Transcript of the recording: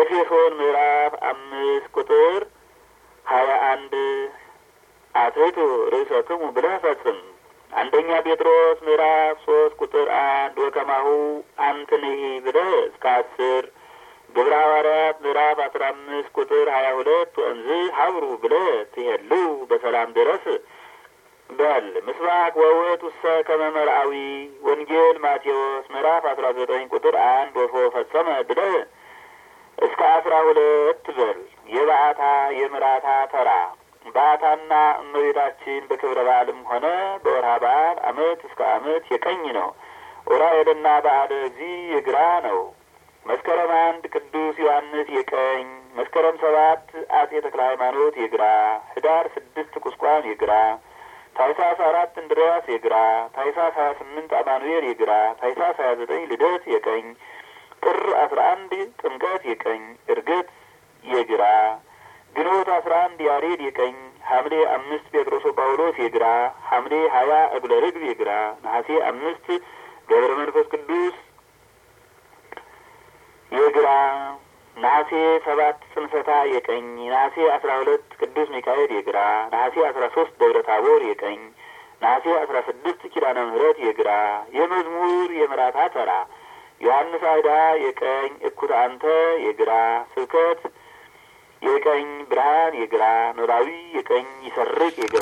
ኤፌሶን ምዕራፍ 5 ቁጥር 21 አትሕቱ ርእሰክሙ ብለህ ፈጽም። አንደኛ ጴጥሮስ ምዕራፍ 3 ቁጥር 1 ወከማሁ አንትንሂ ብለህ እስከ 10 ግብረ ሐዋርያት ምዕራፍ 15 ቁጥር 22 ወንዝ ሀብሩ ብለህ ትሄሉ በሰላም ድረስ በል። ምስባክ ወውእቱ እሰ ከመ መርአዊ ወንጌል ማቴዎስ ምዕራፍ 19 ቁጥር 1 ወፎ ፈጸመ ብለህ እስከ 12 በል። የበዓታ የምራታ ተራ በዓታና እመቤታችን በክብረ በዓልም ሆነ በወርሃ በዓል ዓመት እስከ ዓመት የቀኝ ነው። ዑራኤልና በዓለ እግዚእ የግራ ነው። መስከረም 1 ቅዱስ ዮሐንስ የቀኝ፣ መስከረም 7 አጼ ተክለ ሃይማኖት የግራ፣ ህዳር 6 ቁስቋም የግራ፣ ታኅሳስ 4 እንድርያስ የግራ፣ ታኅሳስ 28 አማኑኤል የግራ፣ ታኅሳስ 29 ልደት የቀኝ፣ ጥር 11 ጥምቀት የቀኝ፣ ዕርገት የግራ፣ ግንቦት 11 ያሬድ የቀኝ፣ ሐምሌ 5 ጴጥሮስ ጳውሎስ የግራ፣ ሐምሌ 20 እግለ ርግብ የግራ፣ ነሐሴ 5 ገብረ መንፈስ ቅዱስ የግራ፣ ነሐሴ 7 ጽንፈታ የቀኝ፣ ነሐሴ 12 ቅዱስ ሚካኤል የግራ፣ ነሐሴ 13 ደብረ ታቦር የቀኝ፣ ነሐሴ 16 ኪዳነ ምሕረት የግራ። የመዝሙር የምራታ ተራ ዮሐንስ አይዳ የቀኝ፣ እኩት አንተ የግራ፣ ስብከት የቀኝ፣ ብርሃን የግራ፣ ኖላዊ የቀኝ፣ ይሰርቅ የግራ